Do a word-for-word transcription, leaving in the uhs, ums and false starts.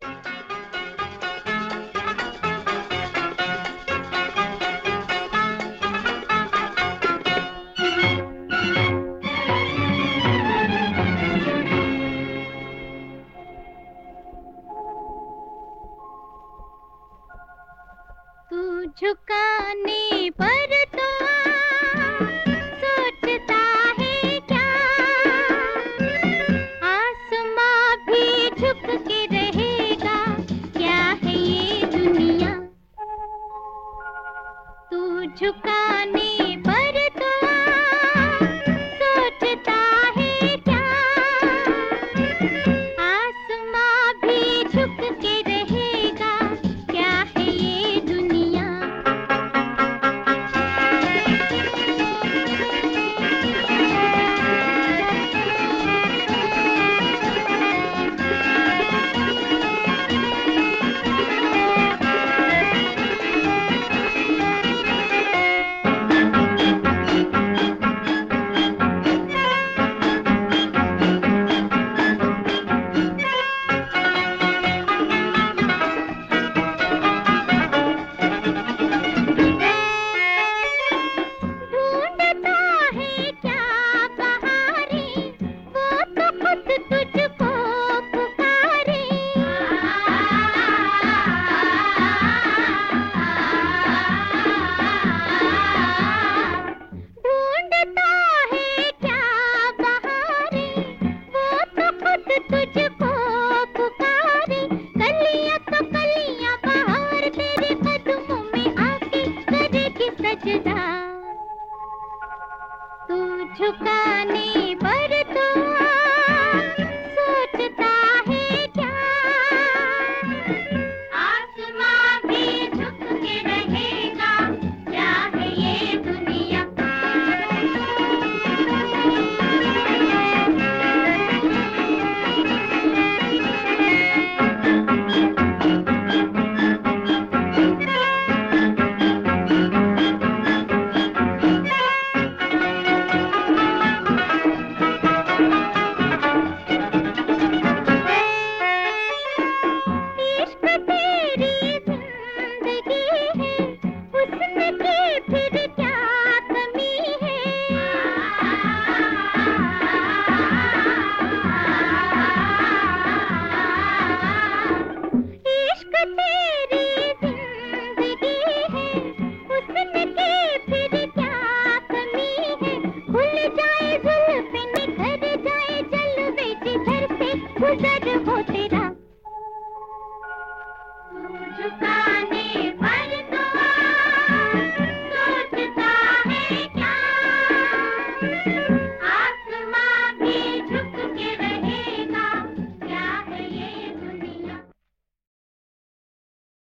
झुकाने पर तो सोचता है क्या, आसमां भी झुक के रहेगा, क्या है ये दुनिया। तू झुकाने पर तो सोचता है क्या, आसमां भी झुक के रहेगा, क्या है ये दुनिया। तू झुकाने पर तो सोचता है क्या, आसमां भी झुक के रहेगा, क्या है ये दुनिया। गुजर हो तेरा, तू झुकाने